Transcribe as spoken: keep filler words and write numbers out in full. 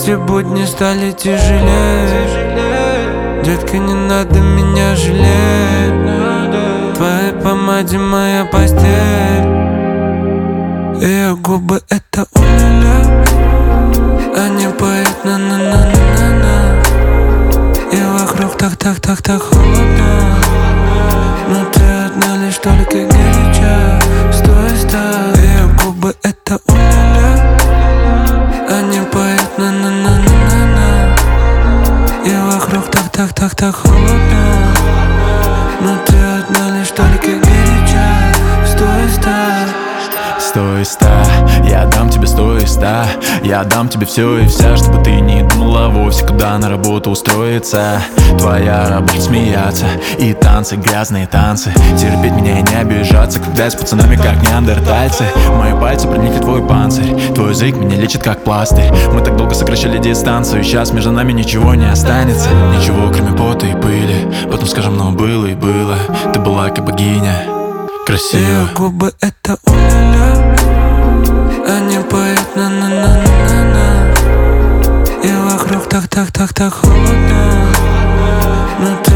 эти будни стали тяжелее. Детка, не надо меня жалеть. Твои помаде моя постель. Ее губы это уля-ля. Они поют на-на-на-на-на-на. И вокруг так-так-так-так холодно. Но ты одна лишь только горяча. Стой, стой. Ее губы это уля-ля. Они поют на-на-на-на-на-на. И вокруг так-так-так-так холодно. Но ты одна лишь только горяча. Стой, стой. Сто и ста, я дам тебе сто и ста. Я дам тебе все и вся, чтобы ты не думала вовсе, куда на работу устроиться. Твоя работа смеяться и танцы, грязные танцы. Терпеть меня и не обижаться, когда я с пацанами как неандертальцы. Мои пальцы проникли в твой панцирь, твой язык меня лечит как пластырь. Мы так долго сокращали дистанцию, сейчас между нами ничего не останется. Ничего кроме пота и пыли, потом скажем, но было и было. Ты была как богиня, красиво. Ее губы это уля-ля. Они поют на-на-на-на-на. И вокруг так-так-так-так холодно. Но ты